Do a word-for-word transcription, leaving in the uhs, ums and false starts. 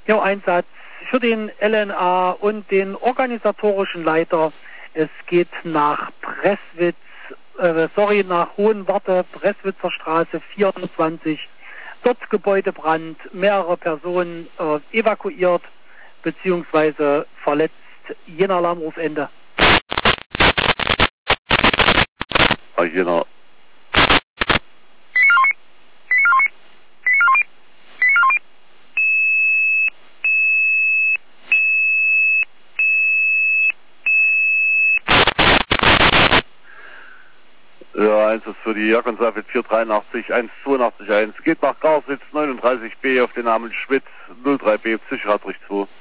Ja, Einsatz für den L N A und den organisatorischen Leiter. Es geht nach Presswitz, äh, sorry, nach Hohenwarte, Presswitzer Straße vierundzwanzig. Dort Gebäudebrand, mehrere Personen äh, evakuiert bzw. verletzt. Jener Alarmrufende. Ah, Jener. Ja, eins ist für die Jörgensafit vier dreiundachtzig, eins zweiundachtzig eins. Geht nach Garsitz neununddreißig B auf den Namen Schmidt, null drei B, Psychiatrich zwei.